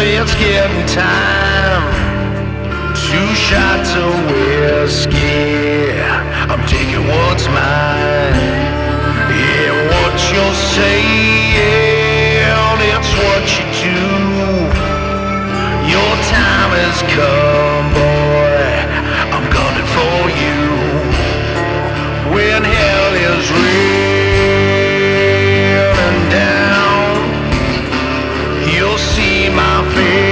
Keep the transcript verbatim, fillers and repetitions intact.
it's getting time. Two shots of whiskey, I'm taking what's mine. Yeah, what you're saying, it's what you do. Your time has come, boy, I'm gunning for you. When hell is raining down, you'll see my face.